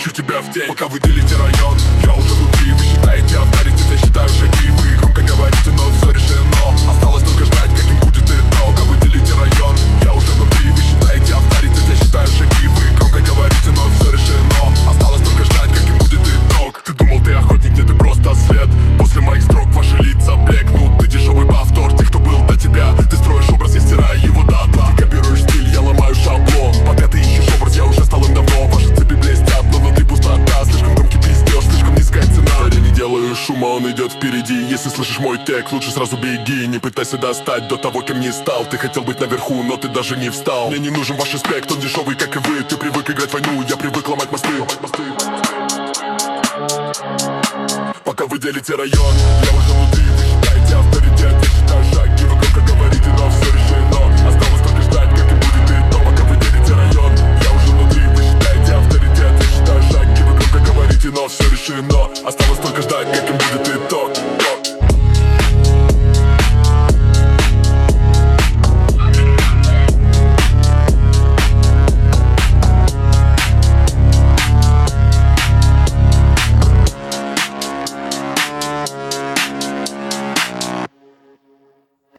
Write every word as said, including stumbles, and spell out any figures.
ищу тебя в тень. Пока вы делите район, я уже внутри. Вы считаете авторитет, я считаю шаги. Вы громко говорите, но все решено. Осталось только ждать, каким будет итог. А вы делите район, я уже внутри. Вы считаете авторитет, я считаю шаги. Вы громко говорите, но все решено. Осталось только ждать, каким будет итог. Ты думал, ты охотник, нет, ты просто след. После моих строк ваши лица блекнут. Ты дешевый повтор тех, кто был до тебя. Ты строишь образ, я стираю его дотла. Ты копируешь стиль, я ломаю шаблон. Пока ты ищешь образ, я уже стал им давно. Ваши цепи блестят, но внутри пустота. Слишком громкий пиздеж, слишком низкая цена. Я не делаю шума, он идет впереди. Если слышишь мой тек, лучше сразу беги. Не пытайся достать до того, кем не стал. Ты хотел быть наверху, но ты даже не встал. Мне не нужен ваш респект, он дешевый, как и вы. Ты привык играть в войну, я привык ломать мосты. Пока вы делите район, я уже